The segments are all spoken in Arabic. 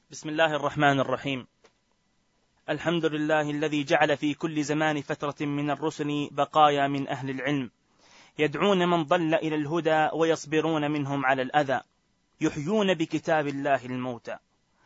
بسم الله الرحمن الرحيم. الحمد لله الذي جعل في كل زمان فترة من الرسل بقايا من أهل العلم يدعون من ضل إلى الهدى ويصبرون منهم على الأذى، يحيون بكتاب الله الموتى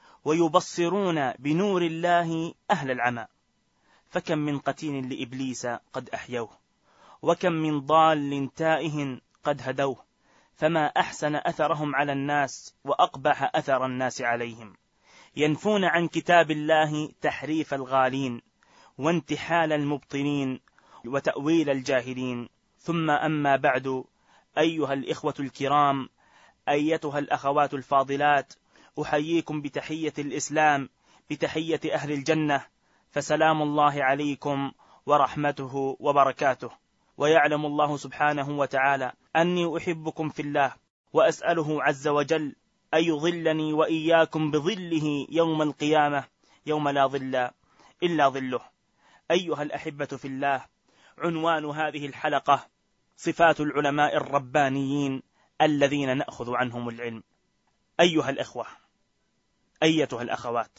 ويبصرون بنور الله أهل العمى. فكم من قتيل لإبليس قد أحيوه، وكم من ضال تائه قد هدوه، فما أحسن أثرهم على الناس وأقبح أثر الناس عليهم. ينفون عن كتاب الله تحريف الغالين وانتحال المبطلين وتأويل الجاهلين. ثم أما بعد، أيها الإخوة الكرام، أيتها الأخوات الفاضلات، أحييكم بتحية الإسلام، بتحية أهل الجنة، فسلام الله عليكم ورحمته وبركاته. ويعلم الله سبحانه وتعالى أني أحبكم في الله، وأسأله عز وجل أن يظلني وإياكم بظله يوم القيامة، يوم لا ظل إلا ظله. أيها الأحبة في الله، عنوان هذه الحلقة صفات العلماء الربانيين الذين نأخذ عنهم العلم. أيها الأخوة، أيتها الأخوات،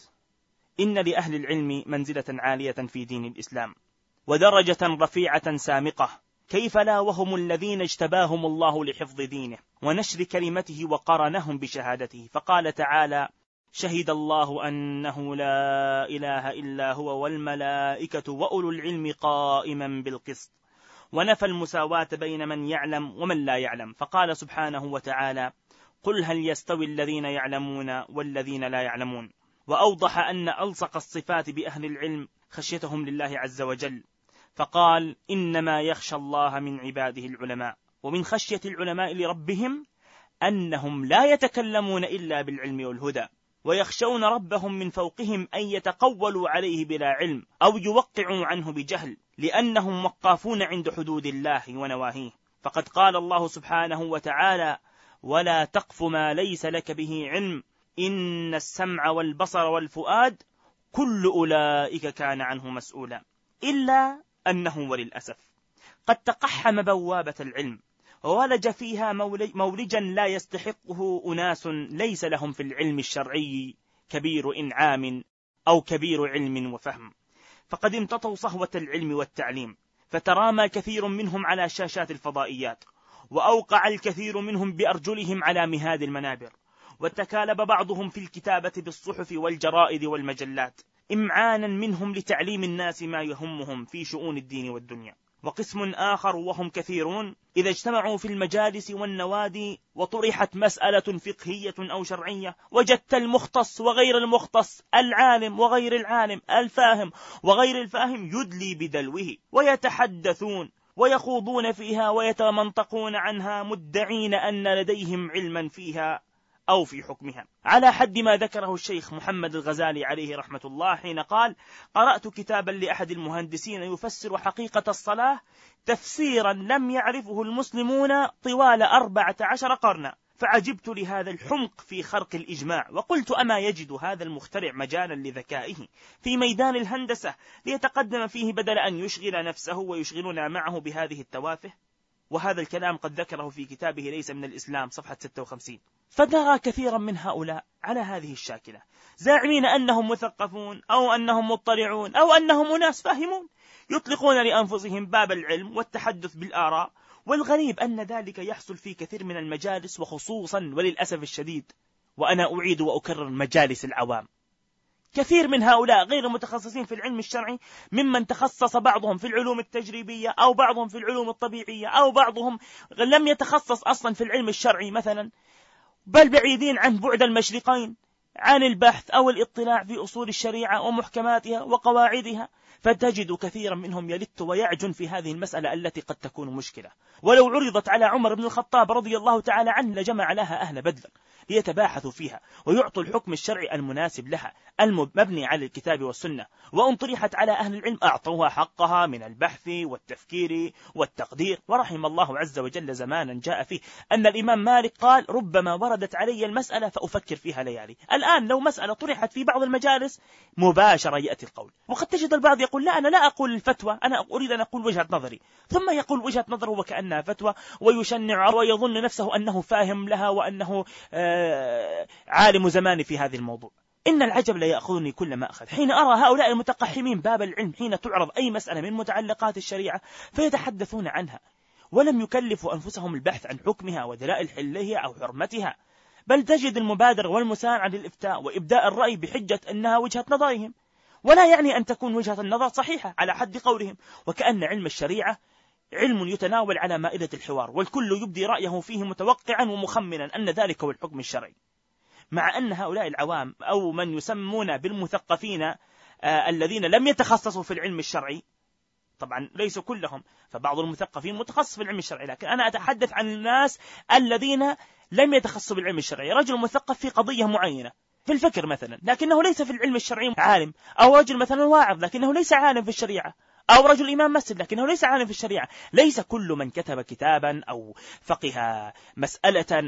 إن لأهل العلم منزلة عالية في دين الإسلام ودرجة رفيعة سامقة، كيف لا وهم الذين اجتباهم الله لحفظ دينه ونشر كلمته وقرنهم بشهادته. فقال تعالى: شهد الله أنه لا إله إلا هو والملائكة وأولو العلم قائما بالقسط، ونفى المساواة بين من يعلم ومن لا يعلم. فقال سبحانه وتعالى: قل هل يستوي الذين يعلمون والذين لا يعلمون. وأوضح أن ألصق الصفات بأهل العلم خشيتهم لله عز وجل، فقال: إنما يخشى الله من عباده العلماء. ومن خشية العلماء لربهم أنهم لا يتكلمون إلا بالعلم والهدى، ويخشون ربهم من فوقهم أن يتقولوا عليه بلا علم أو يوقعوا عنه بجهل، لأنهم وقافون عند حدود الله ونواهيه. فقد قال الله سبحانه وتعالى: ولا تقف ما ليس لك به علم إن السمع والبصر والفؤاد كل أولئك كان عنه مسؤولا. إلا أنه وللأسف قد تقحم بوابة العلم وولج فيها مولجا لا يستحقه أناس ليس لهم في العلم الشرعي كبير إنعام أو كبير علم وفهم، فقد امتطوا صهوة العلم والتعليم، فترامى كثير منهم على شاشات الفضائيات، وأوقع الكثير منهم بأرجلهم على مهاد المنابر، وتكالب بعضهم في الكتابة بالصحف والجرائد والمجلات إمعانا منهم لتعليم الناس ما يهمهم في شؤون الدين والدنيا. وقسم آخر وهم كثيرون إذا اجتمعوا في المجالس والنوادي وطرحت مسألة فقهية أو شرعية، وجدت المختص وغير المختص، العالم وغير العالم، الفاهم وغير الفاهم يدلي بدلوه، ويتحدثون ويخوضون فيها ويتمنطقون عنها مدعين أن لديهم علما فيها أو في حكمها، على حد ما ذكره الشيخ محمد الغزالي عليه رحمة الله حين قال: قرأت كتابا لأحد المهندسين يفسر حقيقة الصلاة تفسيرا لم يعرفه المسلمون طوال 14 قرنا، فعجبت لهذا الحمق في خرق الإجماع، وقلت: أما يجد هذا المخترع مجالا لذكائه في ميدان الهندسة ليتقدم فيه بدل أن يشغل نفسه ويشغلنا معه بهذه التوافه؟ وهذا الكلام قد ذكره في كتابه ليس من الإسلام صفحة 56. فنرى كثيرا من هؤلاء على هذه الشاكلة زاعمين أنهم مثقفون أو أنهم مطلعون أو أنهم ناس فاهمون، يطلقون لأنفسهم باب العلم والتحدث بالآراء. والغريب أن ذلك يحصل في كثير من المجالس، وخصوصا وللأسف الشديد، وأنا أعيد وأكرر، مجالس العوام. كثير من هؤلاء غير متخصصين في العلم الشرعي، ممن تخصص بعضهم في العلوم التجريبية أو بعضهم في العلوم الطبيعية أو بعضهم لم يتخصص أصلا في العلم الشرعي مثلا، بل بعيدين عن بعد المشرقين عن البحث أو الاطلاع في أصول الشريعة ومحكماتها وقواعدها. فتجد كثيرا منهم يلت ويعجن في هذه المسألة التي قد تكون مشكلة، ولو عرضت على عمر بن الخطاب رضي الله تعالى عنه لجمع لها أهل بدر ليتباحثوا فيها ويعطوا الحكم الشرعي المناسب لها المبني على الكتاب والسنة، وأن طرحت على أهل العلم أعطوها حقها من البحث والتفكير والتقدير. ورحم الله عز وجل زمانا جاء فيه أن الإمام مالك قال: ربما وردت علي المسألة فأفكر فيها ليالي. الآن لو مسألة طرحت في بعض المجالس مباشرة يأتي القول، وقد تجد البعض يقول: لا، أنا لا أقول الفتوى، أنا أريد أن أقول وجهة نظري، ثم يقول وجهة نظره وكأنها فتوى، ويشنع ويظن نفسه أنه فاهم لها وأنه عالم زمان في هذا الموضوع. إن العجب لا يأخذني كل ما أخذ حين أرى هؤلاء المتقحمين باب العلم حين تعرض أي مسألة من متعلقات الشريعة فيتحدثون عنها، ولم يكلفوا أنفسهم البحث عن حكمها ودلائل حلها أو حرمتها، بل تجد المبادرة والمسارعة للإفتاء وإبداء الرأي بحجة أنها وجهة نظرهم، ولا يعني أن تكون وجهة النظر صحيحة على حد قولهم، وكأن علم الشريعة علم يتناول على مائدة الحوار، والكل يبدي رأيه فيه متوقعا ومخمنا أن ذلك هو الحكم الشرعي. مع أن هؤلاء العوام أو من يسمون بالمثقفين الذين لم يتخصصوا في العلم الشرعي، طبعا ليسوا كلهم، فبعض المثقفين متخصص في العلم الشرعي، لكن أنا أتحدث عن الناس الذين لم يتخصصوا بالعلم الشرعي. رجل مثقف في قضية معينة في الفكر مثلا لكنه ليس في العلم الشرعي عالم، أو رجل مثلا واعظ لكنه ليس عالم في الشريعة، أو رجل إمام مسجد لكنه ليس عالم في الشريعة. ليس كل من كتب كتابا أو فقه مسألة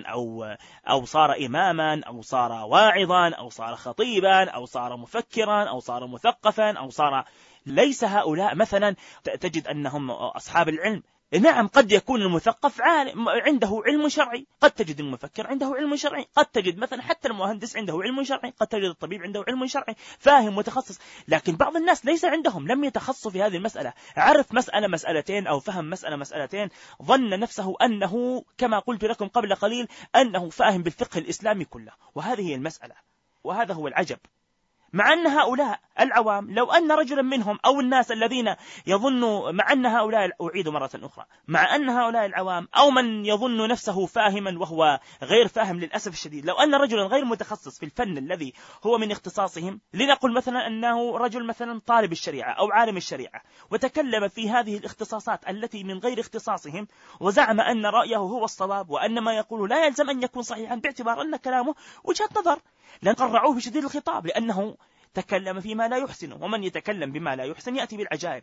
أو صار إماما أو صار واعظا أو صار خطيبا أو صار مفكرا أو صار مثقفا أو صار، ليس هؤلاء مثلا تجد أنهم أصحاب العلم. نعم، قد يكون المثقف عنده علم شرعي، قد تجد المفكر عنده علم شرعي، قد تجد مثلا حتى المهندس عنده علم شرعي، قد تجد الطبيب عنده علم شرعي فاهم متخصص. لكن بعض الناس ليس عندهم، لم يتخصصوا في هذه المسألة، عرف مسألة مسألتين أو فهم مسألة مسألتين، ظن نفسه أنه كما قلت لكم قبل قليل أنه فاهم بالفقه الإسلامي كله، وهذه هي المسألة، وهذا هو العجب. مع أن هؤلاء العوام لو أن رجلا منهم أو الناس الذين يظنوا، مع أن هؤلاء أعيد مرة أخرى، مع أن هؤلاء العوام أو من يظن نفسه فاهما وهو غير فاهم للأسف الشديد، لو أن رجلا غير متخصص في الفن الذي هو من اختصاصهم، لنقل مثلا أنه رجل مثلا طالب الشريعة أو عالم الشريعة وتكلم في هذه الاختصاصات التي من غير اختصاصهم وزعم أن رأيه هو الصواب وأن ما يقوله لا يلزم أن يكون صحيحا باعتبار أن كلامه وجهة نظر، لنقرعوه بشديد الخطاب لأنه تكلم فيما لا يحسنه، ومن يتكلم بما لا يحسن يأتي بالعجائب.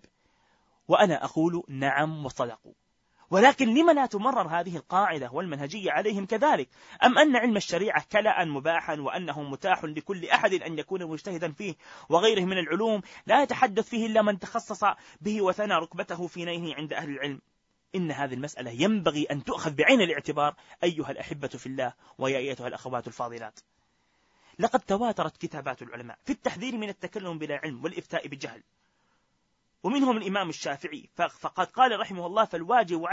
وأنا أقول نعم وصدقوا، ولكن لما لا تمرر هذه القاعدة والمنهجية عليهم كذلك؟ أم أن علم الشريعة كلاء مباحا وأنه متاح لكل أحد أن يكون مجتهدا فيه، وغيره من العلوم لا يتحدث فيه إلا من تخصص به وثنى ركبته في نيله عند أهل العلم؟ إن هذه المسألة ينبغي أن تؤخذ بعين الاعتبار أيها الأحبة في الله ويا أيتها الأخوات الفاضلات. لقد تواترت كتابات العلماء في التحذير من التكلم بلا علم والإفتاء بجهل، ومنهم الإمام الشافعي فقد قال رحمه الله: فالواجب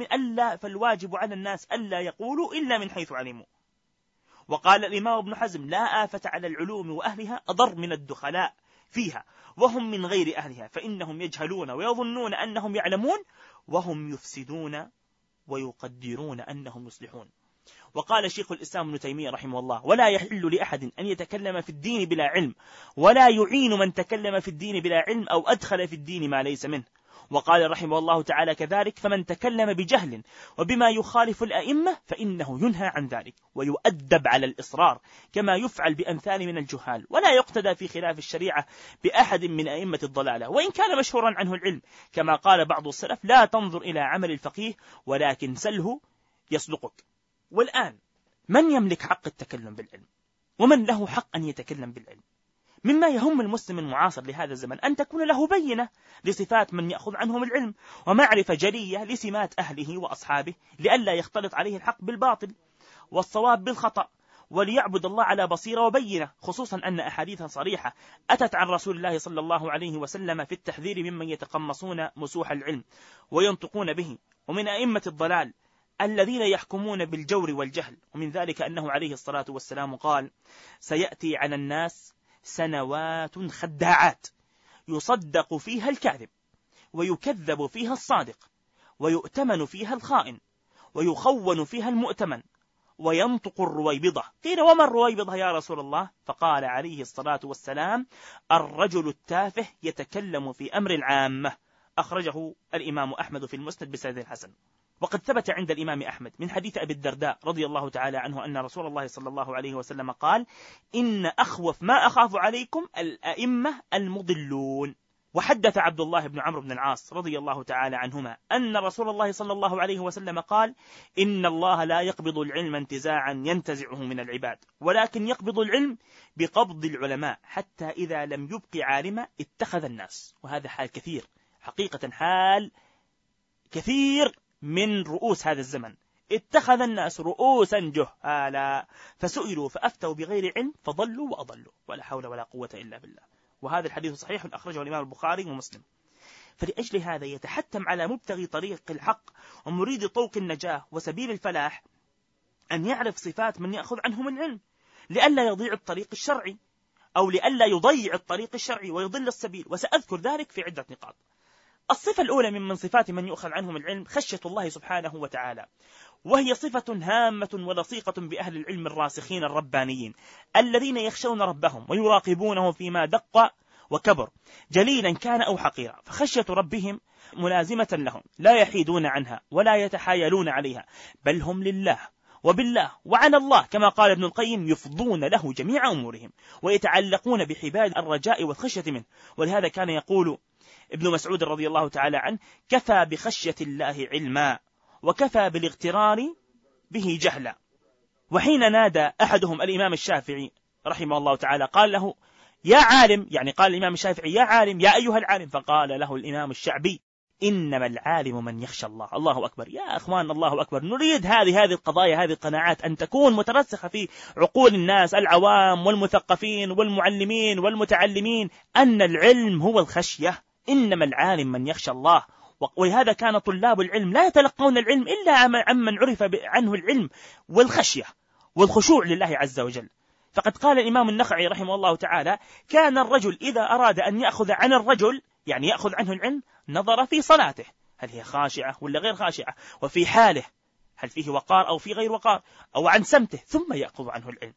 على الناس ألا يقولوا إلا من حيث علموا. وقال الإمام ابن حزم: لا آفة على العلوم وأهلها أضر من الدخلاء فيها وهم من غير أهلها، فإنهم يجهلون ويظنون أنهم يعلمون وهم يفسدون ويقدرون أنهم يصلحون. وقال شيخ الإسلام ابن تيمية رحمه الله: ولا يحل لأحد أن يتكلم في الدين بلا علم، ولا يعين من تكلم في الدين بلا علم أو أدخل في الدين ما ليس منه. وقال رحمه الله تعالى كذلك: فمن تكلم بجهل وبما يخالف الأئمة فإنه ينهى عن ذلك ويؤدب على الإصرار كما يفعل بأمثال من الجهال، ولا يقتدى في خلاف الشريعة بأحد من أئمة الضلالة وإن كان مشهورا عنه العلم، كما قال بعض السلف: لا تنظر إلى عمل الفقيه ولكن سله يصدقك. والآن من يملك حق التكلم بالعلم؟ ومن له حق أن يتكلم بالعلم؟ مما يهم المسلم المعاصر لهذا الزمن أن تكون له بينة لصفات من يأخذ عنهم العلم، ومعرفة جلية لسمات أهله وأصحابه، لئلا يختلط عليه الحق بالباطل والصواب بالخطأ، وليعبد الله على بصيرة وبينة، خصوصا أن أحاديث صريحة أتت عن رسول الله صلى الله عليه وسلم في التحذير ممن يتقمصون مسوح العلم وينطقون به، ومن أئمة الضلال الذين يحكمون بالجور والجهل. ومن ذلك أنه عليه الصلاة والسلام قال: سيأتي على الناس سنوات خداعات يصدق فيها الكاذب ويكذب فيها الصادق ويؤتمن فيها الخائن ويخون فيها المؤتمن وينطق الرويبضة. قيل: وما الرويبضة يا رسول الله؟ فقال عليه الصلاة والسلام: الرجل التافه يتكلم في أمر العامة. أخرجه الإمام أحمد في المسند بسند حسن. وقد ثبت عند الإمام أحمد من حديث أبي الدرداء رضي الله تعالى عنه أن رسول الله صلى الله عليه وسلم قال: إن أخوف ما أخاف عليكم الأئمة المضلون. وحدث عبد الله بن عمرو بن العاص رضي الله تعالى عنهما أن رسول الله صلى الله عليه وسلم قال: إن الله لا يقبض العلم انتزاعا ينتزعه من العباد، ولكن يقبض العلم بقبض العلماء، حتى إذا لم يبق عالما اتخذ الناس. وهذا حال كثير، حقيقة حال كثير من رؤوس هذا الزمن، اتخذ الناس رؤوسا جهالا فسئلوا فأفتوا بغير علم فضلوا وأضلوا ولا حول ولا قوة إلا بالله. وهذا الحديث صحيح أخرجه الإمام البخاري ومسلم. فلأجل هذا يتحتم على مبتغي طريق الحق ومريد طوق النجاة وسبيل الفلاح أن يعرف صفات من يأخذ عنهم العلم، لئلا يضيع الطريق الشرعي أو لئلا يضيع الطريق الشرعي ويضل السبيل. وسأذكر ذلك في عدة نقاط. الصفة الأولى من صفات من يؤخذ عنهم العلم خشية الله سبحانه وتعالى، وهي صفة هامة ولصيقة بأهل العلم الراسخين الربانيين الذين يخشون ربهم ويراقبونه فيما دق وكبر جليلا كان أو حقيرا، فخشية ربهم ملازمة لهم لا يحيدون عنها ولا يتحايلون عليها، بل هم لله وبالله وعلى الله كما قال ابن القيم يفضون له جميع أمورهم ويتعلقون بحبال الرجاء والخشية منه. ولهذا كان يقول ابن مسعود رضي الله تعالى عنه: كفى بخشية الله علما وكفى بالاغترار به جهلا. وحين نادى أحدهم الإمام الشافعي رحمه الله تعالى قال له: يا عالم، يعني قال الإمام الشافعي: يا عالم، يا أيها العالم. فقال له الإمام الشعبي: إنما العالم من يخشى الله. الله أكبر يا أخوان، الله أكبر. نريد هذه القضايا، هذه القناعات أن تكون مترسخة في عقول الناس العوام والمثقفين والمعلمين والمتعلمين، أن العلم هو الخشية، إنما العالم من يخشى الله. ولهذا كان طلاب العلم لا يتلقون العلم إلا عمن عرف عنه العلم والخشية والخشوع لله عز وجل. فقد قال الإمام النخعي رحمه الله تعالى: كان الرجل إذا أراد أن يأخذ عن الرجل، يعني يأخذ عنه العلم، نظر في صلاته هل هي خاشعة ولا غير خاشعة، وفي حاله هل فيه وقار أو في غير وقار، أو عن سمته، ثم يأخذ عنه العلم.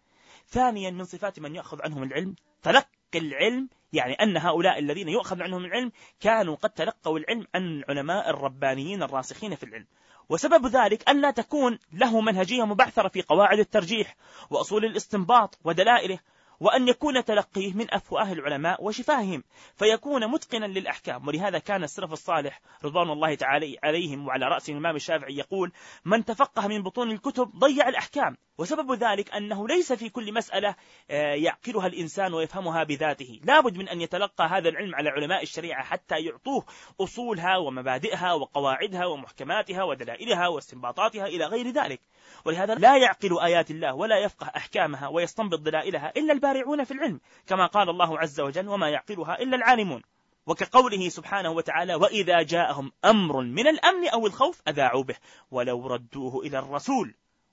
ثانيا من صفات من يأخذ عنهم العلم تلقي العلم، يعني أن هؤلاء الذين يؤخذ عنهم العلم كانوا قد تلقوا العلم عن العلماء الربانيين الراسخين في العلم. وسبب ذلك أن لا تكون له منهجية مبعثرة في قواعد الترجيح وأصول الاستنباط ودلائله، وأن يكون تلقيه من أفواه العلماء وشفاههم فيكون متقنا للأحكام. ولهذا كان السلف الصالح رضوان الله تعالى عليهم وعلى رأسهم الإمام الشافعي يقول: من تفقه من بطون الكتب ضيع الأحكام. وسبب ذلك أنه ليس في كل مسألة يعقلها الإنسان ويفهمها بذاته، لابد من أن يتلقى هذا العلم على علماء الشريعة حتى يعطوه أصولها ومبادئها وقواعدها ومحكماتها ودلائلها واستنباطاتها إلى غير ذلك. ولهذا لا يعقل آيات الله ولا يفقه أحكامها ويستنبط دلائلها إلا البارعون في العلم، كما قال الله عز وجل: وما يعقلها إلا العالمون. وكقوله سبحانه وتعالى: وإذا جاءهم أمر من الأمن أو الخوف أذاعوا به ولو ردوه إلى الرسول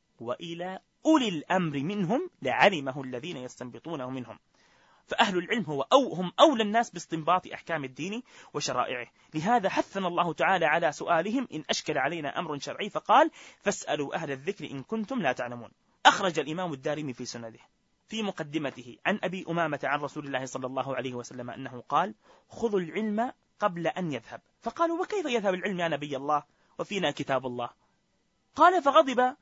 وإلى أولي الأمر منهم لعلمه الذين يستنبطونه منهم. فأهل العلم هم أولى الناس باستنباط أحكام الدين وشرائعه. لهذا حثنا الله تعالى على سؤالهم إن أشكل علينا أمر شرعي، فقال: فاسألوا أهل الذكر إن كنتم لا تعلمون. أخرج الإمام الدارمي في سنده في مقدمته عن أبي أمامة عن رسول الله صلى الله عليه وسلم أنه قال: خذوا العلم قبل أن يذهب. فقالوا: وكيف يذهب العلم يا نبي الله وفينا كتاب الله؟ قال: فغضب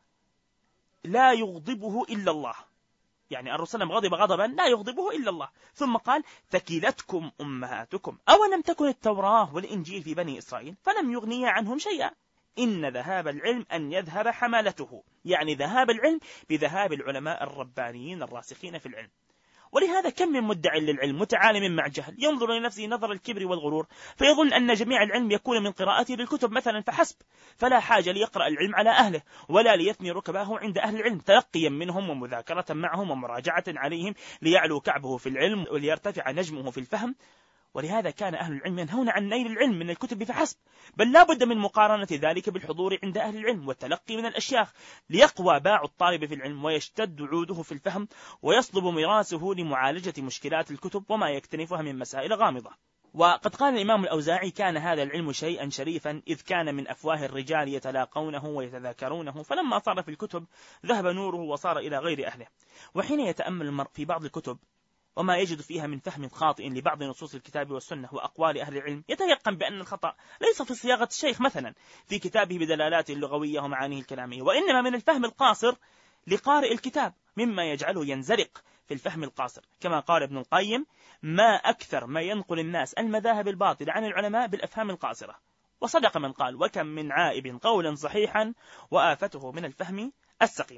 لا يغضبه إلا الله، يعني الرسول غضب غضبا لا يغضبه إلا الله. ثم قال: ثكلتكم أمهاتكم أولم تكن التوراة والإنجيل في بني إسرائيل فلم يغنيا عنهم شيئا، إن ذهاب العلم أن يذهب حملته، يعني ذهاب العلم بذهاب العلماء الربانيين الراسخين في العلم. ولهذا كم من مدعي للعلم متعالم مع جهل ينظر لنفسه نظر الكبر والغرور، فيظن أن جميع العلم يكون من قراءته للكتب مثلا فحسب، فلا حاجة ليقرأ العلم على أهله ولا ليثني ركبه عند أهل العلم تلقيا منهم ومذاكرة معهم ومراجعة عليهم ليعلو كعبه في العلم وليرتفع نجمه في الفهم. ولهذا كان أهل العلم ينهون عن نيل العلم من الكتب فحسب، بل لا بد من مقارنة ذلك بالحضور عند أهل العلم والتلقي من الأشياخ ليقوى باع الطالب في العلم ويشتد عوده في الفهم ويصلب مراسه لمعالجة مشكلات الكتب وما يكتنفها من مسائل غامضة. وقد قال الإمام الأوزاعي: كان هذا العلم شيئا شريفا إذ كان من أفواه الرجال يتلاقونه ويتذاكرونه، فلما صار في الكتب ذهب نوره وصار إلى غير أهله. وحين يتأمل المرء في بعض الكتب وما يجد فيها من فهم خاطئ لبعض نصوص الكتاب والسنة وأقوال أهل العلم يتيقن بأن الخطأ ليس في صياغة الشيخ مثلا في كتابه بدلالاته اللغوية ومعانيه الكلامية، وإنما من الفهم القاصر لقارئ الكتاب مما يجعله ينزلق في الفهم القاصر. كما قال ابن القيم: ما أكثر ما ينقل الناس المذاهب الباطلة عن العلماء بالأفهام القاصرة. وصدق من قال: وكم من عائب قولا صحيحا وآفته من الفهم السقيم.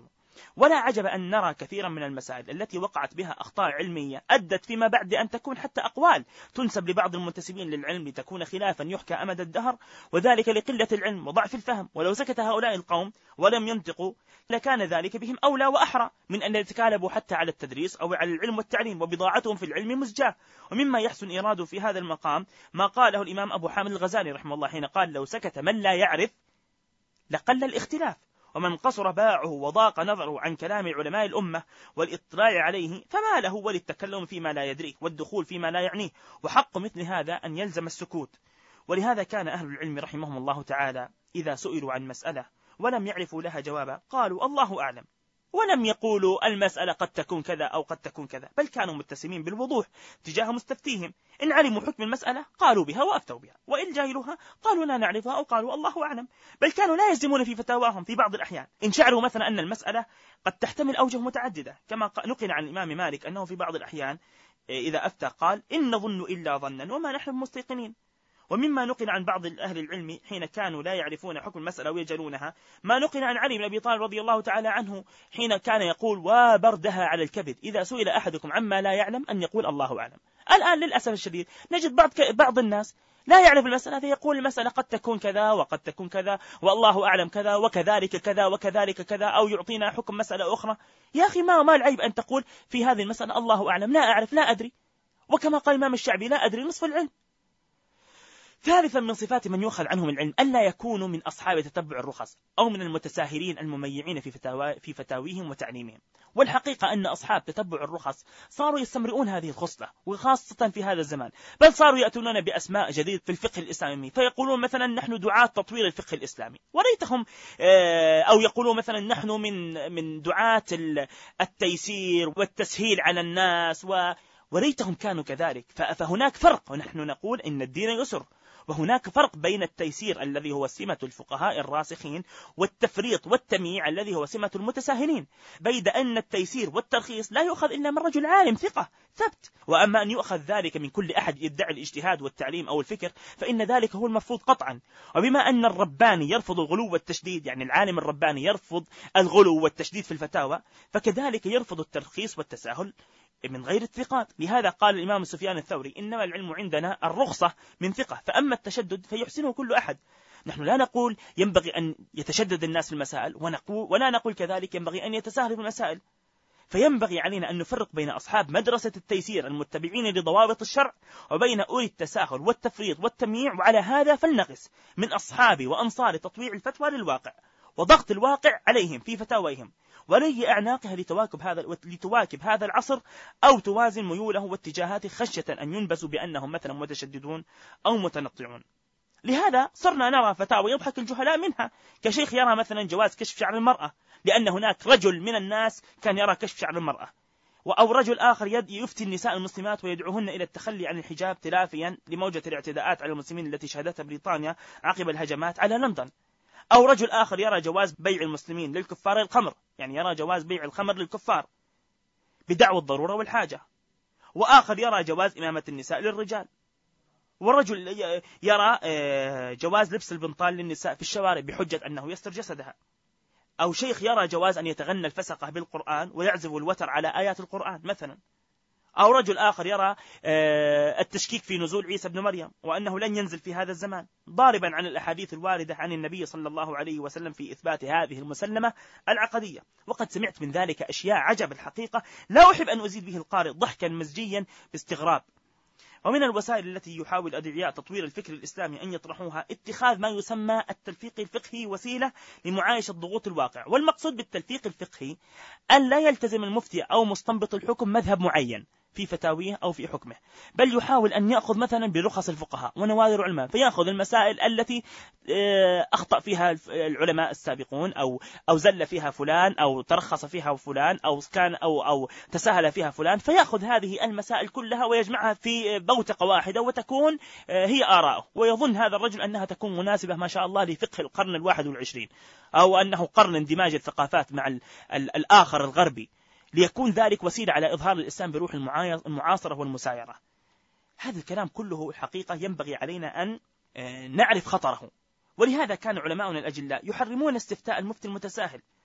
ولا عجب أن نرى كثيرا من المسائل التي وقعت بها أخطاء علمية أدت فيما بعد أن تكون حتى أقوال تنسب لبعض المنتسبين للعلم لتكون خلافا يحكى أمد الدهر، وذلك لقلة العلم وضعف الفهم. ولو سكت هؤلاء القوم ولم ينطقوا لكان ذلك بهم أولى وأحرى من أن يتكالبوا حتى على التدريس أو على العلم والتعليم، وبضاعتهم في العلم مزجاة. ومما يحسن إيراده في هذا المقام ما قاله الإمام أبو حامد الغزالي رحمه الله حين قال: لو سكت من لا يعرف لقل الاختلاف، ومن قصر باعه وضاق نظره عن كلام علماء الأمة والاطلاع عليه فما له وللتكلم فيما لا يدريه والدخول فيما لا يعنيه، وحق مثل هذا أن يلزم السكوت. ولهذا كان أهل العلم رحمهم الله تعالى إذا سئلوا عن مسألة ولم يعرفوا لها جوابا قالوا الله أعلم، ولم يقولوا المسألة قد تكون كذا أو قد تكون كذا، بل كانوا متسمين بالوضوح تجاه مستفتيهم. إن علموا حكم المسألة قالوا بها وأفتوا بها، وإن جاهلوها قالوا لا نعرفها أو قالوا الله أعلم. بل كانوا لا يجزمون في فتاواهم في بعض الأحيان إن شعروا مثلا أن المسألة قد تحتمل أوجه متعددة، كما نقل عن الإمام مالك أنه في بعض الأحيان إذا أفتى قال إن نظن إلا ظنا وما نحن مستيقنين. ومما نقل عن بعض أهل العلم حين كانوا لا يعرفون حكم المسألة ويجلونها ما نقل عن علي بن أبي طالب رضي الله تعالى عنه حين كان يقول: وبردها على الكبد إذا سئل أحدكم عما لا يعلم أن يقول الله أعلم. الآن للأسف الشديد نجد بعض الناس لا يعرف المسألة فيقول المسألة قد تكون كذا وقد تكون كذا والله أعلم كذا وكذلك كذا وكذلك كذا، أو يعطينا حكم مسألة أخرى. يا أخي ما العيب أن تقول في هذه المسألة الله أعلم، لا أعرف، لا أدري، وكما قال الإمام الشعبي: لا أدري نصف العلم. ثالثا من صفات من يؤخذ عنهم العلم ألا يكونوا من أصحاب تتبع الرخص أو من المتساهلين المميعين في فتاويهم وتعليمهم. والحقيقة أن أصحاب تتبع الرخص صاروا يستمرئون هذه الخصلة، وخاصة في هذا الزمان، بل صاروا يأتوننا بأسماء جديدة في الفقه الإسلامي، فيقولون مثلا نحن دعاة تطوير الفقه الإسلامي، وريتهم أو يقولون مثلا نحن من دعاة التيسير والتسهيل على الناس، وريتهم كانوا كذلك. فهناك فرق، ونحن نقول إن الدين يسر، وهناك فرق بين التيسير الذي هو سمة الفقهاء الراسخين والتفريط والتمييع الذي هو سمة المتساهلين، بيد أن التيسير والترخيص لا يؤخذ إلا من رجل عالم ثقة ثبت، وأما أن يؤخذ ذلك من كل أحد يدعي الاجتهاد والتعليم أو الفكر فإن ذلك هو المرفوض قطعا. وبما أن الرباني يرفض الغلو والتشديد، يعني العالم الرباني يرفض الغلو والتشديد في الفتاوى، فكذلك يرفض الترخيص والتساهل من غير الثقات. لهذا قال الإمام سفيان الثوري: إنما العلم عندنا الرخصة من ثقة، فأما التشدد فيحسنه كل أحد. نحن لا نقول ينبغي أن يتشدد الناس في المسائل، ولا نقول كذلك ينبغي أن يتساهل في المسائل. فينبغي علينا أن نفرق بين أصحاب مدرسة التيسير المتبعين لضوابط الشرع وبين أولي التساهل والتفريط والتمييع، وعلى هذا فلنقص من أصحاب وأنصار تطويع الفتوى للواقع وضغط الواقع عليهم في فتاويهم ولي أعناقها لتواكب هذا العصر أو توازن ميوله واتجاهاته، خشية أن ينبسوا بأنهم مثلا متشددون أو متنطعون. لهذا صرنا نرى فتاوى يضحك الجهلاء منها، كشيخ يرى مثلا جواز كشف شعر المرأة لأن هناك رجل من الناس كان يرى كشف شعر المرأة، أو رجل آخر يفتي النساء المسلمات ويدعوهن إلى التخلي عن الحجاب تلافيا لموجة الاعتداءات على المسلمين التي شهدتها بريطانيا عقب الهجمات على لندن. أو رجل آخر يرى جواز بيع المسلمين للكفار الخمر، يعني يرى جواز بيع الخمر للكفار بدعوى الضرورة والحاجة. وآخر يرى جواز إمامة النساء للرجال. ورجل يرى جواز لبس البنطال للنساء في الشوارع بحجة أنه يستر جسدها. أو شيخ يرى جواز أن يتغنى الفسقة بالقرآن ويعزف الوتر على آيات القرآن مثلا. أو رجل آخر يرى التشكيك في نزول عيسى بن مريم وأنه لن ينزل في هذا الزمان، ضاربا عن الأحاديث الواردة عن النبي صلى الله عليه وسلم في إثبات هذه المسلمة العقدية. وقد سمعت من ذلك أشياء عجب الحقيقة لا أحب أن أزيد به القارئ ضحكا مزجيا باستغراب. ومن الوسائل التي يحاول أدعياء تطوير الفكر الإسلامي أن يطرحوها اتخاذ ما يسمى التلفيق الفقهي وسيلة لمعايشة ضغوط الواقع. والمقصود بالتلفيق الفقهي أن لا يلتزم المفتي أو مستنبط الحكم مذهب معين في فتاويه أو في حكمه، بل يحاول أن يأخذ مثلا برخص الفقهاء ونوادر العلماء، فيأخذ المسائل التي أخطأ فيها العلماء السابقون أو زل فيها فلان أو ترخص فيها فلان أو تساهل فيها فلان، فيأخذ هذه المسائل كلها ويجمعها في بوتقة واحدة وتكون هي آراءه، ويظن هذا الرجل أنها تكون مناسبة ما شاء الله لفقه القرن 21 أو أنه قرن اندماج الثقافات مع الآخر الغربي، ليكون ذلك وسيلة على إظهار الإسلام بروح المعاصرة والمسايرة. هذا الكلام كله الحقيقة ينبغي علينا أن نعرف خطره. ولهذا كان علماؤنا الأجلاء يحرمون استفتاء المفتي المتساهل،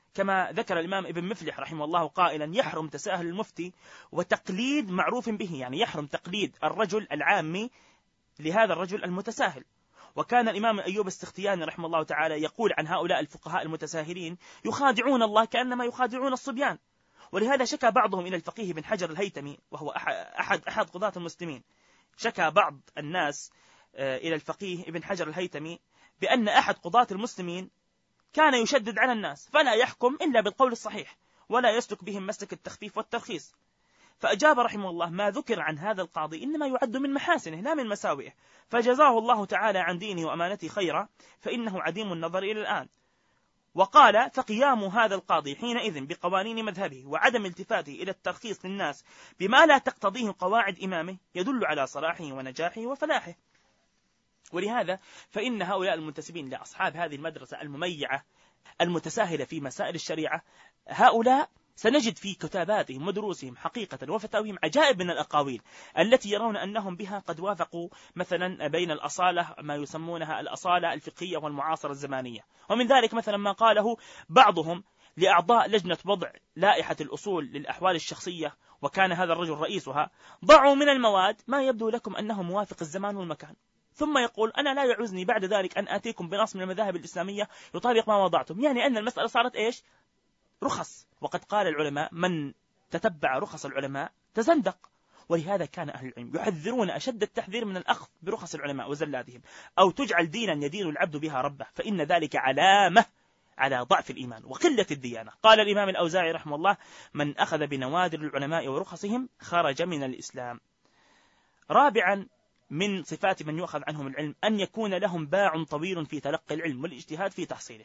كما ذكر الإمام ابن مفلح رحمه الله قائلا: يحرم تساهل المفتي وتقليد معروف به، يعني يحرم تقليد الرجل العامي لهذا الرجل المتساهل. وكان الإمام أيوب السختياني رحمه الله تعالى يقول عن هؤلاء الفقهاء المتساهلين: يخادعون الله كأنما يخادعون الصبيان. ولهذا شكى بعضهم إلى الفقيه بن حجر الهيتمي، وهو أحد قضاة المسلمين، شكى بعض الناس إلى الفقيه ابن حجر الهيتمي بأن أحد قضاة المسلمين كان يشدد على الناس فلا يحكم إلا بالقول الصحيح ولا يسلك بهم مسلك التخفيف والترخيص. فأجاب رحمه الله: ما ذكر عن هذا القاضي إنما يعد من محاسنه لا من مساوئه، فجزاه الله تعالى عن دينه وأمانته خيرا، فإنه عديم النظر إلى الآن. وقال: فقيام هذا القاضي حينئذ بقوانين مذهبه وعدم التفاته إلى الترخيص للناس بما لا تقتضيه قواعد إمامه يدل على صلاحه ونجاحه وفلاحه. ولهذا فإن هؤلاء المنتسبين لأصحاب هذه المدرسة المميعة المتساهلة في مسائل الشريعة، هؤلاء سنجد في كتاباتهم ودروسهم حقيقة وفتاويهم عجائب من الأقاويل التي يرون أنهم بها قد وافقوا مثلا بين الأصالة، ما يسمونها الأصالة الفقهية والمعاصرة الزمانية. ومن ذلك مثلا ما قاله بعضهم لأعضاء لجنة وضع لائحة الأصول للأحوال الشخصية، وكان هذا الرجل رئيسها: ضعوا من المواد ما يبدو لكم أنه موافق الزمان والمكان. ثم يقول: أنا لا يعوزني بعد ذلك أن آتيكم بنص من المذاهب الإسلامية يطابق ما وضعتم. يعني أن المسألة صارت إيش؟ رخص. وقد قال العلماء: من تتبع رخص العلماء تزندق. ولهذا كان أهل العلم يحذرون أشد التحذير من الأخذ برخص العلماء وزلاتهم، أو تجعل دينا يدين العبد بها ربه، فإن ذلك علامة على ضعف الإيمان وقلة الديانة. قال الإمام الأوزاعي رحمه الله: من أخذ بنوادر العلماء ورخصهم خرج من الإسلام. رابعا من صفات من يؤخذ عنهم العلم أن يكون لهم باع طويل في تلقي العلم والاجتهاد في تحصيله.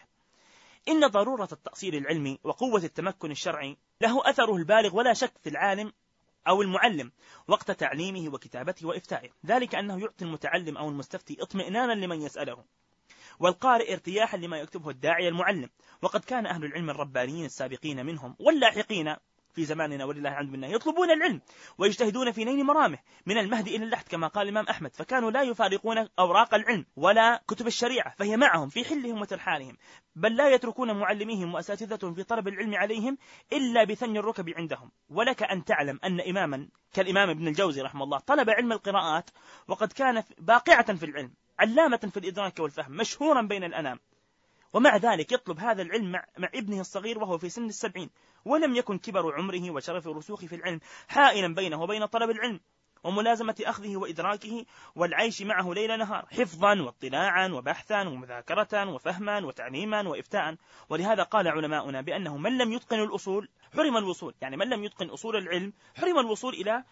إن ضرورة التأصيل العلمي وقوة التمكن الشرعي له أثره البالغ ولا شك في العالم أو المعلم وقت تعليمه وكتابته وإفتائه، ذلك أنه يعطي المتعلم أو المستفتي اطمئنانا لمن يسأله، والقارئ ارتياحا لما يكتبه الداعي المعلم. وقد كان أهل العلم الربانيين السابقين منهم واللاحقين في زماننا ولله الحمد منه يطلبون العلم ويجتهدون في نيل مرامه من المهد إلى اللحد، كما قال الإمام أحمد: فكانوا لا يفارقون أوراق العلم ولا كتب الشريعة، فهي معهم في حلهم وترحالهم، بل لا يتركون معلميهم وأساتذتهم في طلب العلم عليهم إلا بثني الركب عندهم. ولك أن تعلم أن إماما كالإمام ابن الجوزي رحمه الله طلب علم القراءات وقد كان باقعة في العلم، علامة في الإدراك والفهم، مشهورا بين الأنام، ومع ذلك يطلب هذا العلم مع ابنه الصغير وهو في سن 70، ولم يكن كبر عمره وشرف رسوخه في العلم حائلا بينه وبين طلب العلم وملازمة أخذه وإدراكه والعيش معه ليل نهار، حفظا واطلاعا وبحثا ومذاكرة وفهما وتعليما وإفتاء. ولهذا قال علماؤنا بأنه من لم يتقن الأصول حرم الوصول، يعني من لم يتقن أصول العلم حرم الوصول إلى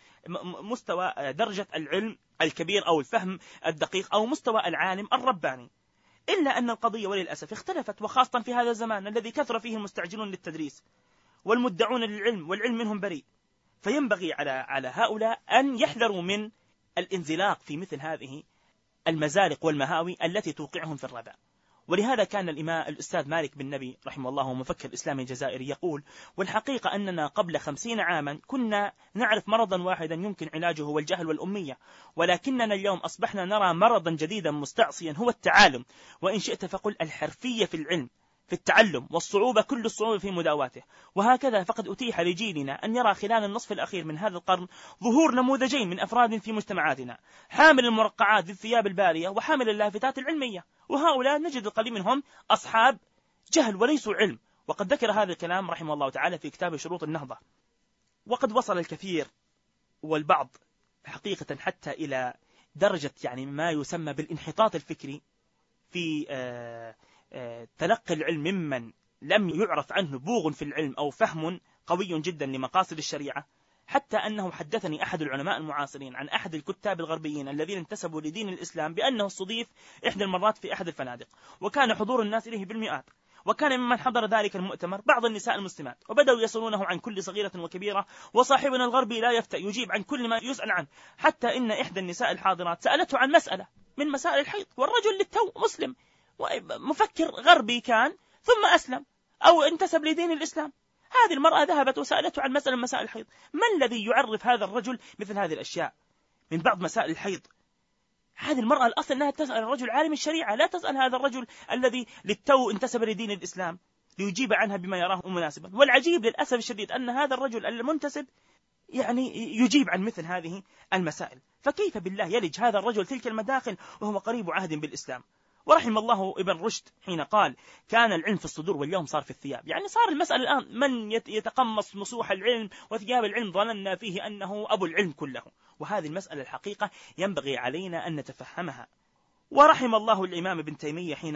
مستوى درجة العلم الكبير أو الفهم الدقيق أو مستوى العالم الرباني. إلا أن القضية وللأسف اختلفت، وخاصة في هذا الزمان الذي كثر فيه المستعجلون للتدريس والمدعون للعلم والعلم منهم بريء. فينبغي على هؤلاء أن يحذروا من الانزلاق في مثل هذه المزالق والمهاوي التي توقعهم في الرذى. ولهذا كان الأستاذ مالك بن نبي رحمه الله مفكر إسلامي جزائري يقول: والحقيقة أننا قبل 50 عاما كنا نعرف مرضا واحدا يمكن علاجه هو الجهل والأمية، ولكننا اليوم أصبحنا نرى مرضا جديدا مستعصيا هو التعالم، وإن شئت فقل الحرفية في العلم في التعلم، والصعوبة كل الصعوبة في مداواته. وهكذا فقد أتيح لجيلنا أن يرى خلال النصف الأخير من هذا القرن ظهور نموذجين من أفراد في مجتمعاتنا: حامل المرقعات ذي الثياب البارية وحامل اللافتات العلمية، وهؤلاء نجد القليل منهم أصحاب جهل وليسوا علم. وقد ذكر هذا الكلام رحمه الله تعالى في كتاب شروط النهضة. وقد وصل الكثير والبعض حقيقة حتى إلى درجة يعني ما يسمى بالانحطاط الفكري في تلقي العلم ممن لم يعرف عنه بوغ في العلم أو فهم قوي جدا لمقاصد الشريعة، حتى أنه حدثني أحد العلماء المعاصرين عن أحد الكتاب الغربيين الذين انتسبوا لدين الإسلام بأنه استضيف إحدى المرات في أحد الفنادق، وكان حضور الناس إليه بالمئات، وكان ممن حضر ذلك المؤتمر بعض النساء المسلمات، وبدأوا يسألونه عن كل صغيرة وكبيرة، وصاحبنا الغربي لا يفتأ يجيب عن كل ما يسأل عنه، حتى إن إحدى النساء الحاضرات سألته عن مسألة من مسائل الحيض، والرجل للتو مسلم ومفكر غربي كان ثم أسلم أو انتسب لدين الإسلام. هذه المرأة ذهبت وسألته عن مسألة من مسائل الحيض. ما الذي يعرف هذا الرجل مثل هذه الأشياء من بعض مسائل الحيض؟ هذه المرأة الأصل أنها تسأل الرجل عالم الشريعة، لا تسأل هذا الرجل الذي للتو انتسب لدين الإسلام ليجيب عنها بما يراه مناسبا. والعجيب للأسف الشديد أن هذا الرجل المنتسب يعني يجيب عن مثل هذه المسائل. فكيف بالله يلج هذا الرجل تلك المداخل وهو قريب عهد بالإسلام؟ ورحم الله ابن رشد حين قال كان العلم في الصدور واليوم صار في الثياب. يعني صار المسألة الآن من يتقمص مسوح العلم وثياب العلم ظننا فيه أنه أبو العلم كله. وهذه المسألة الحقيقة ينبغي علينا أن نتفهمها. ورحم الله الإمام ابن تيمية حين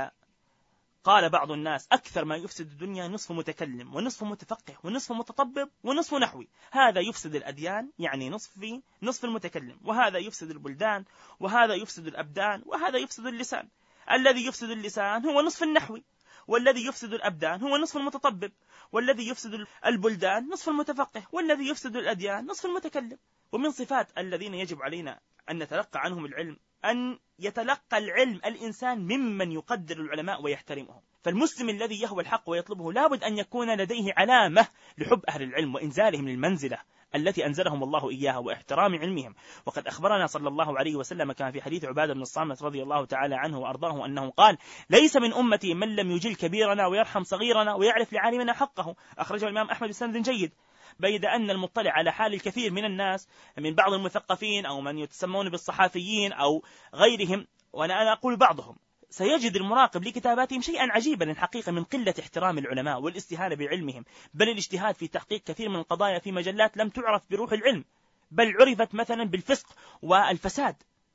قال بعض الناس أكثر ما يفسد الدنيا نصف متكلم ونصف متفقه ونصف متطبب ونصف نحوي. هذا يفسد الأديان يعني نصف المتكلم، وهذا يفسد البلدان، وهذا يفسد الأبدان، وهذا يفسد اللسان. الذي يفسد اللسان هو نصف النحوي، والذي يفسد الأبدان هو نصف المتطبب، والذي يفسد البلدان نصف المتفقه، والذي يفسد الأديان نصف المتكلم. ومن صفات الذين يجب علينا أن نتلقى عنهم العلم أن يتلقى العلم الإنسان ممن يقدر العلماء ويحترمهم. فالمسلم الذي يهوى الحق ويطلبه لابد أن يكون لديه علامة لحب أهل العلم وإنزالهم للمنزلة التي أنزلهم الله إياها واحترام علمهم. وقد أخبرنا صلى الله عليه وسلم كما في حديث عبادة بن الصامت رضي الله تعالى عنه وأرضاه أنه قال ليس من أمتي من لم يجل كبيرنا ويرحم صغيرنا ويعرف لعالمنا حقه. أخرجه الإمام أحمد بسند جيد. بيد أن المطلع على حال الكثير من الناس من بعض المثقفين أو من يتسمون بالصحافيين أو غيرهم، وأنا أقول بعضهم، سيجد المراقب لكتاباتهم شيئا عجيبا الحقيقة من قلة احترام العلماء والاستهانة بعلمهم، بل الاجتهاد في تحقيق كثير من القضايا في مجلات لم تعرف بروح العلم، بل عرفت مثلا بالفسق والفساد.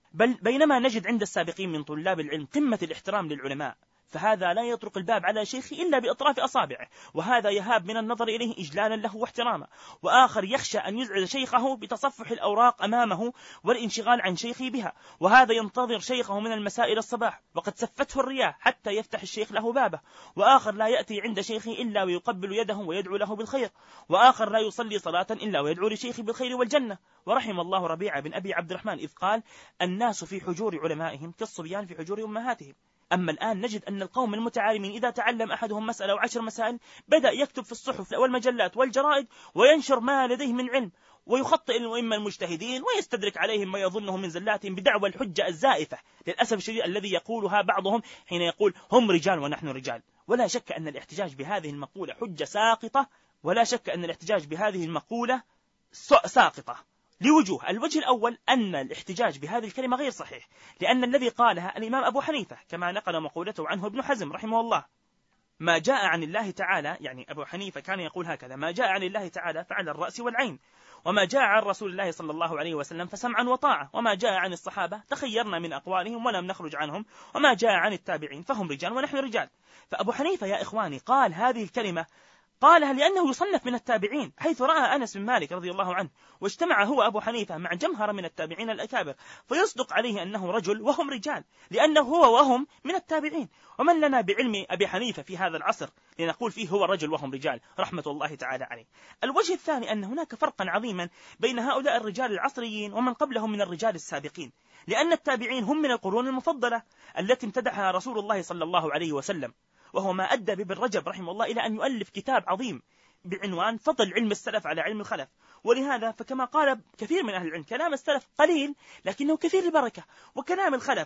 بينما نجد عند السابقين من طلاب العلم قمة الاحترام للعلماء، فهذا لا يطرق الباب على شيخه إلا بأطراف أصابعه، وهذا يهاب من النظر إليه إجلالا له واحتراما. وآخر يخشى أن يزعج شيخه بتصفح الأوراق أمامه والانشغال عن شيخه بها، وهذا ينتظر شيخه من المساء إلى الصباح وقد سفته الرياح حتى يفتح الشيخ له بابه. وآخر لا يأتي عند شيخه إلا ويقبل يده ويدعو له بالخير، وآخر لا يصلي صلاة إلا ويدعو لشيخه بالخير والجنة. ورحم الله ربيعة بن أبي عبد الرحمن إذ قال الناس في حجور علمائهم كالصبيان في حجور أمهاتهم. أما الآن نجد أن القوم المتعالمين إذا تعلم أحدهم مسألة و10 مسائل بدأ يكتب في الصحف والمجلات والجرائد وينشر ما لديه من علم، ويخطئ الأئمة المجتهدين ويستدرك عليهم ما يظنه من زلاتهم بدعوى الحجة الزائفة للأسف الشديد الذي يقولها بعضهم حين يقول هم رجال ونحن رجال. ولا شك أن الاحتجاج بهذه المقولة حجة ساقطة، ولا شك أن الاحتجاج بهذه المقولة ساقطة لوجوه. الوجه الأول أن الاحتجاج بهذه الكلمة غير صحيح، لأن الذي قالها الإمام أبو حنيفة كما نقل مقولته عنه ابن حزم رحمه الله. ما جاء عن الله تعالى، يعني أبو حنيفة كان يقول هكذا: ما جاء عن الله تعالى فعلى الرأس والعين، وما جاء عن رسول الله صلى الله عليه وسلم فسمعا وطاعة، وما جاء عن الصحابة تخيرنا من أقوالهم ولم نخرج عنهم، وما جاء عن التابعين فهم رجال ونحن رجال. فأبو حنيفة يا إخواني قال هذه الكلمة قالها لأنه يصنف من التابعين، حيث رأى أنس بن مالك رضي الله عنه واجتمع هو أبو حنيفة مع جمهرة من التابعين الأكابر، فيصدق عليه أنه رجل وهم رجال لأنه هو وهم من التابعين. ومن لنا بعلم أبي حنيفة في هذا العصر لنقول فيه هو رجل وهم رجال رحمة الله تعالى عليه. الوجه الثاني أن هناك فرقا عظيما بين هؤلاء الرجال العصريين ومن قبلهم من الرجال السابقين، لأن التابعين هم من القرون المفضلة التي امتدحها رسول الله صلى الله عليه وسلم، وهو ما أدى بابن رجب رحمه الله إلى أن يؤلف كتاب عظيم بعنوان فضل علم السلف على علم الخلف. ولهذا فكما قال كثير من أهل العلم كلام السلف قليل لكنه كثير البركة، وكلام الخلف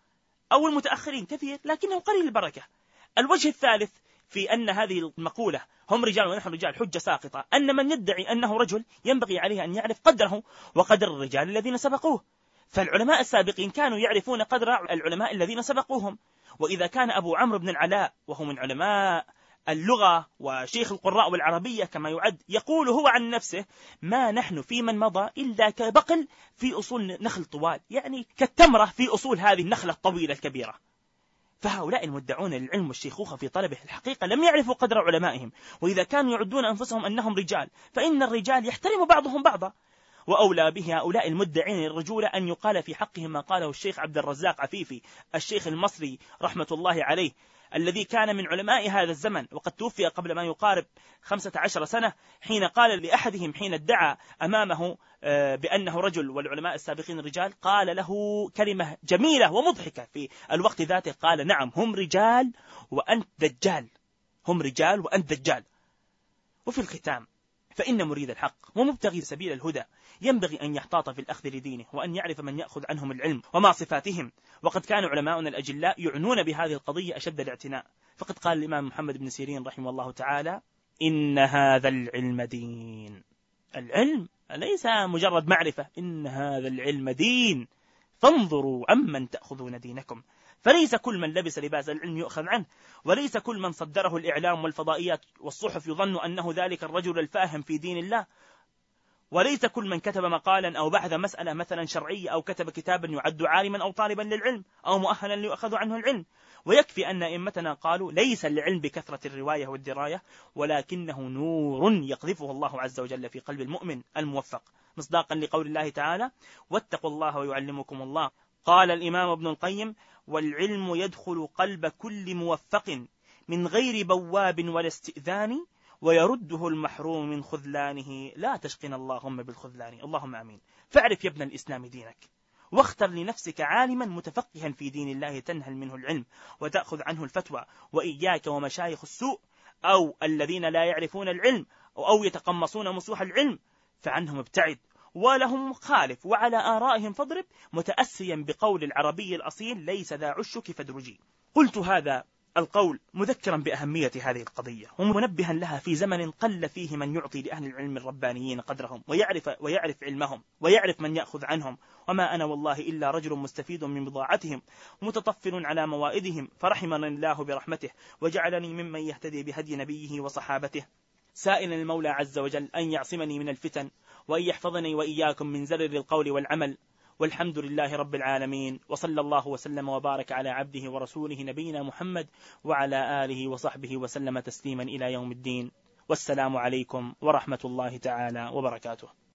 أو المتأخرين كثير لكنه قليل البركة. الوجه الثالث في أن هذه المقولة هم رجال ونحن رجال حجة ساقطة، أن من يدعي أنه رجل ينبغي عليه أن يعرف قدره وقدر الرجال الذين سبقوه. فالعلماء السابقين كانوا يعرفون قدر العلماء الذين سبقوهم. وإذا كان أبو عمرو بن العلاء وهو من علماء اللغة وشيخ القراء والعربية كما يعد يقول هو عن نفسه: ما نحن في من مضى إلا كبقل في أصول نخل طوال، يعني كالتمرة في أصول هذه النخلة الطويلة الكبيرة. فهؤلاء المدعون للعلم والشيخوخة في طلبه الحقيقة لم يعرفوا قدر علمائهم، وإذا كانوا يعدون أنفسهم أنهم رجال فإن الرجال يحترم بعضهم بعضا. وأولى به هؤلاء المدعين للرجولة أن يقال في حقهم ما قاله الشيخ عبد الرزاق عفيفي الشيخ المصري رحمة الله عليه، الذي كان من علماء هذا الزمن وقد توفي قبل ما يقارب 15 سنة، حين قال لأحدهم حين ادعى أمامه بأنه رجل والعلماء السابقين رجال، قال له كلمة جميلة ومضحكة في الوقت ذاته، قال: نعم هم رجال وأنت دجال، هم رجال وأنت دجال. وفي الختام فإن مريد الحق ومبتغي سبيل الهدى ينبغي أن يحتاط في الأخذ لدينه، وأن يعرف من يأخذ عنهم العلم وما صفاتهم. وقد كان علماؤنا الأجلاء يعنون بهذه القضية أشد الاعتناء، فقد قال الإمام محمد بن سيرين رحمه الله تعالى: إن هذا العلم دين. العلم ليس مجرد معرفة، إن هذا العلم دين، فانظروا عمن تأخذون دينكم. فليس كل من لبس لباس العلم يؤخذ عنه، وليس كل من صدره الإعلام والفضائيات والصحف يظن أنه ذلك الرجل الفاهم في دين الله، وليس كل من كتب مقالا أو بحث مسألة مثلا شرعية أو كتب كتابا يعد عالما أو طالبا للعلم أو مؤهلا ليؤخذ عنه العلم. ويكفي أن أئمتنا قالوا: ليس العلم بكثرة الرواية والدراية، ولكنه نور يقذفه الله عز وجل في قلب المؤمن الموفق، مصداقا لقول الله تعالى: واتقوا الله ويعلمكم الله. قال الإمام ابن القيم: والعلم يدخل قلب كل موفق من غير بواب ولا استئذان، ويرده المحروم من خذلانه، لا تشقنا اللهم بالخذلان. اللهم آمين. فاعرف يا ابن الإسلام دينك، واختر لنفسك عالما متفقها في دين الله تنهل منه العلم وتأخذ عنه الفتوى، وإياك ومشايخ السوء أو الذين لا يعرفون العلم أو يتقمصون مسوح العلم، فعنهم ابتعد ولهم خالف، وعلى آرائهم فاضرب، متأسيا بقول العربي الأصيل: ليس ذا عشك فادرجي. قلت هذا القول مذكرا بأهمية هذه القضية، ومنبها لها في زمن قل فيه من يعطي لأهل العلم الربانيين قدرهم ويعرف علمهم ويعرف من يأخذ عنهم. وما أنا والله إلا رجل مستفيد من بضاعتهم متطفل على موائدهم، فرحمني الله برحمته وجعلني ممن يهتدي بهدي نبيه وصحابته، سائلا المولى عز وجل أن يعصمني من الفتن، وأن يحفظني وإياكم من زرر القول والعمل. والحمد لله رب العالمين، وصلى الله وسلم وبارك على عبده ورسوله نبينا محمد وعلى آله وصحبه وسلم تسليما إلى يوم الدين. والسلام عليكم ورحمة الله تعالى وبركاته.